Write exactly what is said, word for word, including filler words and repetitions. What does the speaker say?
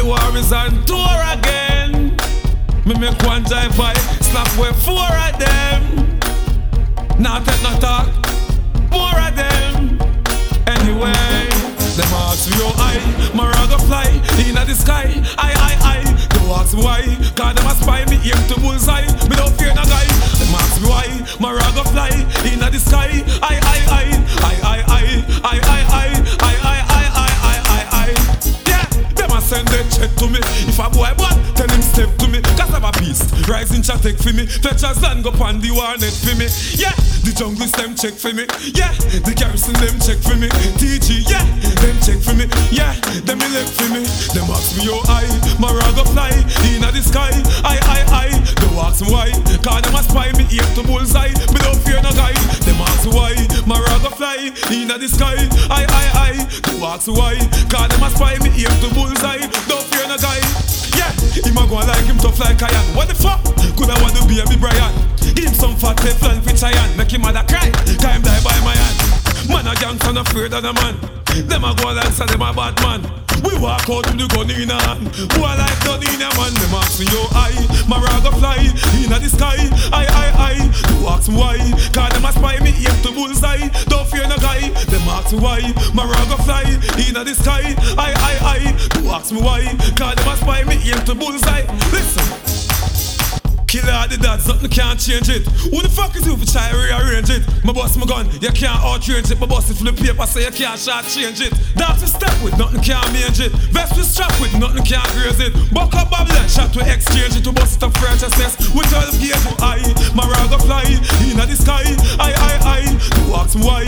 war is on tour again. Me make one drive by, slap with four of them. Now take no talk, more of them. Anyway, them ask me how high, my rag fly inna the sky. I, I, I, don't ask me why, cause them a spy me aim to bullseye. Me don't fear no guy. Them ask me why, my rag fly inna the sky. I, I, I, I, I, I, I, I, I, I, I, I, I, I, I. Yeah, them a send that check to me. If a boy bad, tell him step to me. Cause I'm a beast, rising chat take for me. Fetch a stand go on the warnet for me. Yeah, the jungle them check for me. Yeah, the garrison them check for me. T G, yeah, them check for me. Yeah, them elect for me. Them ask me how high, my rag fly inna the sky. I, I, I, don't ask me why, cause them a spy me aim to bullseye. Me don't fear no guy. Them ask me why, my rag fly inna the sky. I, I, I, don't ask me why, cause them a spy me aim to bullseye. Don't fear no guy. Yeah, him a go like him tough like iron. What the fuck? Could I want to be a me Brian? Give him some fat Teflon for giant. Make him mother cry, cause him die by my hand. Man a gangster not afraid of the man. Them a go like say them a bad man. We walk out with the gun in a hand. Boy like done in a man. Them ask me yo I, my rag a fly inna the sky. I, I, I, you ask me why, cause them a spy me aim to bullseye. Don't fear no guy. Them ask me why, my rag a fly inna the sky. I, I, I, you ask me why, cause them a spy me aim to bullseye. Listen, killer the dad, something can't change it. Who the fuck is you for try to rearrange it? My boss my gun, you can't outrange it. My boss it for the paper, so you can't short change it. That's a step with, nothing can't manage it. Vest with strap with, nothing can't graze it. Buck up Babylon, shot to exchange it. To bust it up for righteousness. With all the gauge, I, my rag a fly inna the sky. I, I, I, you ask me why,